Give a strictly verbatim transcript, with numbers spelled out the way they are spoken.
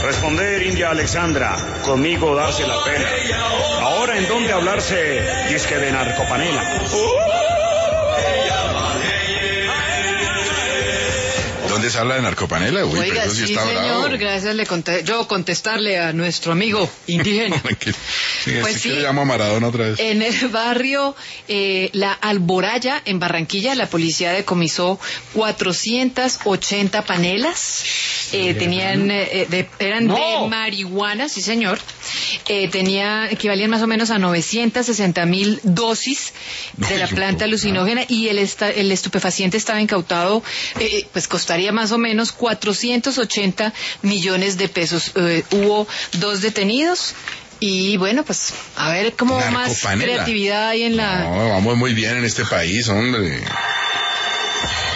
responder, India Alexandra, conmigo darse la pena. Ahora, ¿en dónde hablarse disque de narcopanela? ¿Dónde se habla de narcopanela? Uy, Oiga, pero eso sí, sí, está señor, bravo. gracias. Le conté, yo contestarle a nuestro amigo indígena. Sí, Pues así sí. que le llamo a Maradona otra vez. En el barrio eh, La Alboraya, en Barranquilla, la policía decomisó cuatrocientas ochenta panelas. Eh, tenían, eh, de, eran No. de marihuana, sí señor. Eh, tenía, equivalían más o menos a novecientas sesenta mil dosis de la Ay, planta no. alucinógena, y el, esta, el estupefaciente estaba incautado, eh, pues costaría más o menos cuatrocientos ochenta millones de pesos. Eh, hubo dos detenidos. Y bueno, pues a ver cómo más Narcopanela. creatividad hay en la... No, vamos muy bien en este país, hombre.